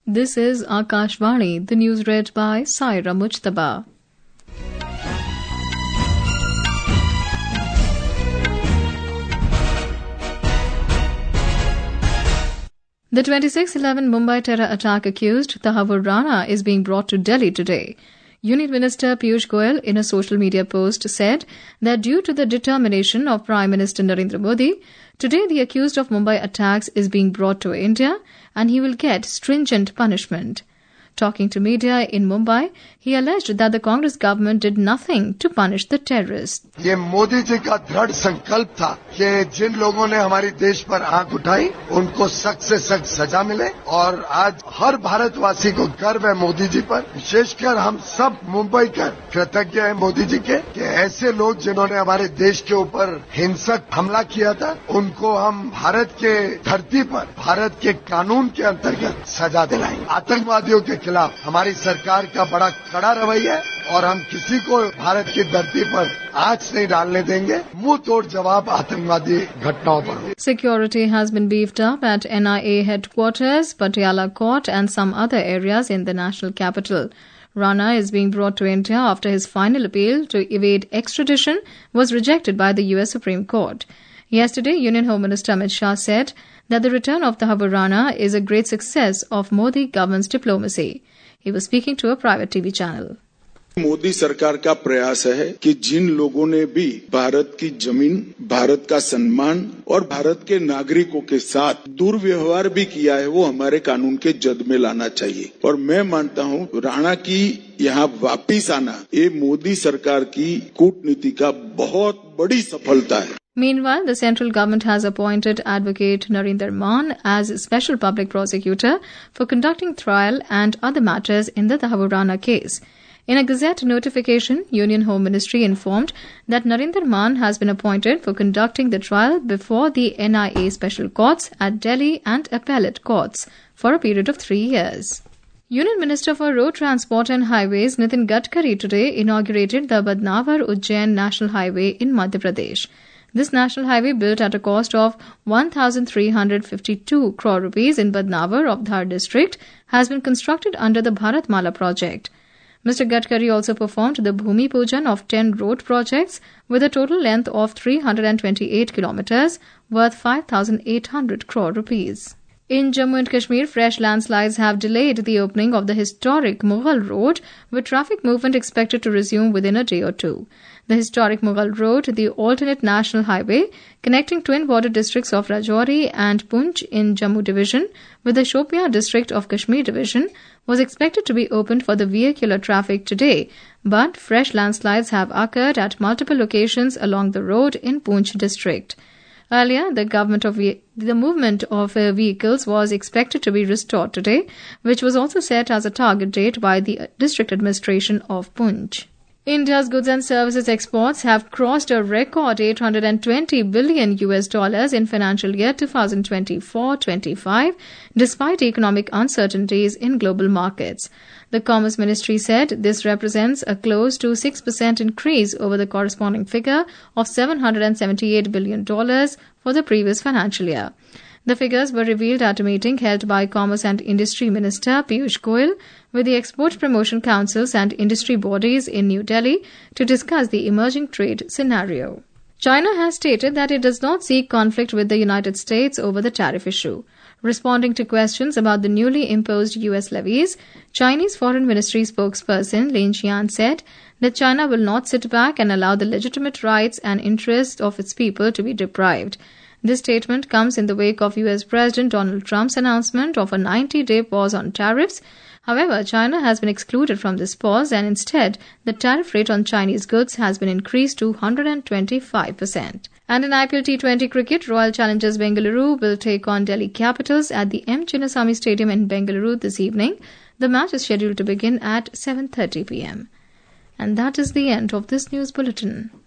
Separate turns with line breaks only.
This is Akashvani, the news read by Saira Mujtaba. The 26/11 Mumbai terror attack accused, Tahavur Rana, is being brought to Delhi today. Union Minister Piyush Goyal, in a social media post, said that due to the determination of Prime Minister Narendra Modi, today the accused of Mumbai attacks is being brought to India and he will get stringent punishment. Talking to media in Mumbai, he alleged that the Congress government did nothing to punish the terrorists.
ये मोदी जी का दृढ़ संकल्प था कि जिन लोगों ने हमारे देश पर आंख उठाई उनको सख्त से सख्त सजा मिले और आज हर भारतवासी को गर्व है मोदी जी पर। विशेषकर हम सब मुंबई कर कृतज्ञ हैं मोदी जी के कि ऐसे लोग जिन्होंने हमारे देश के ऊपर हिंसक हमला किया था उनको हम भारत के धरती पर भारत के कानून के अंतर्गत सजा दिलाएंगे। आतंकवादियों के खिलाफ हमारी सरकार का बड़ा कड़ा रवैया है और हम किसी को भारत की धरती पर आंच नहीं डालने देंगे। मुंह तोड़ जवाब आतंकवादी घटनाओं पर।
Security has been beefed up at NIA headquarters, Patiala Court and some other areas in the national capital. Rana is being brought to India after his final appeal to evade extradition was rejected by the US Supreme Court. Yesterday, Union Home Minister Amit Shah said that the return of Tahavur Rana is a great success of Modi government's diplomacy. He was speaking to a private TV channel.
Modi सरकार का प्रयास है कि जिन लोगों ने भी भारत की जमीन, भारत का सम्मान और भारत के नागरिकों के साथ दुर्व्यवहार भी किया है वो हमारे कानून के जद में लाना चाहिए। और मैं मानता हूँ राणा की यहाँ वापिस आना ये मोदी सरकार की कूटनीति का बहुत बड़ी सफलता है।
Meanwhile, the central government has appointed Advocate Narendra Maan as special public prosecutor for conducting trial and other matters in the Tahavur Rana case. In a Gazette notification, Union Home Ministry informed that Narendra Maan has been appointed for conducting the trial before the NIA special courts at Delhi and appellate courts for a period of 3 years. Union Minister for Road Transport and Highways Nitin Gadkari today inaugurated the Badnavar-Ujjain National Highway in Madhya Pradesh. This national highway, built at a cost of 1,352 crore rupees in Badnavar of Dhar district, has been constructed under the Bharatmala project. Mr. Gadkari also performed the Bhumi Pujan of 10 road projects with a total length of 328 kilometers worth 5,800 crore rupees. In Jammu and Kashmir, fresh landslides have delayed the opening of the historic Mughal Road, with traffic movement expected to resume within a day or two. The historic Mughal Road, the alternate national highway connecting twin border districts of Rajouri and Poonch in Jammu Division with the Shopian district of Kashmir Division, was expected to be opened for the vehicular traffic today, but fresh landslides have occurred at multiple locations along the road in Poonch district. Earlier, the movement of vehicles was expected to be restored today, which was also set as a target date by the district administration of Poonch. India's goods and services exports have crossed a record $820 billion in financial year 2024-25, despite economic uncertainties in global markets. The Commerce Ministry said this represents a close to 6% increase over the corresponding figure of $778 billion for the previous financial year. The figures were revealed at a meeting held by Commerce and Industry Minister Piyush Goyal with the Export Promotion Councils and industry bodies in New Delhi to discuss the emerging trade scenario. China has stated that it does not seek conflict with the United States over the tariff issue. Responding to questions about the newly imposed U.S. levies, Chinese Foreign Ministry spokesperson Lin Xian said that China will not sit back and allow the legitimate rights and interests of its people to be deprived. This statement comes in the wake of U.S. President Donald Trump's announcement of a 90-day pause on tariffs. However, China has been excluded from this pause, and instead, the tariff rate on Chinese goods has been increased to 125%. And in IPL T20 cricket, Royal Challengers Bengaluru will take on Delhi Capitals at the M. Chinnaswamy Stadium in Bengaluru this evening. The match is scheduled to begin at 7:30 p.m. And that is the end of this news bulletin.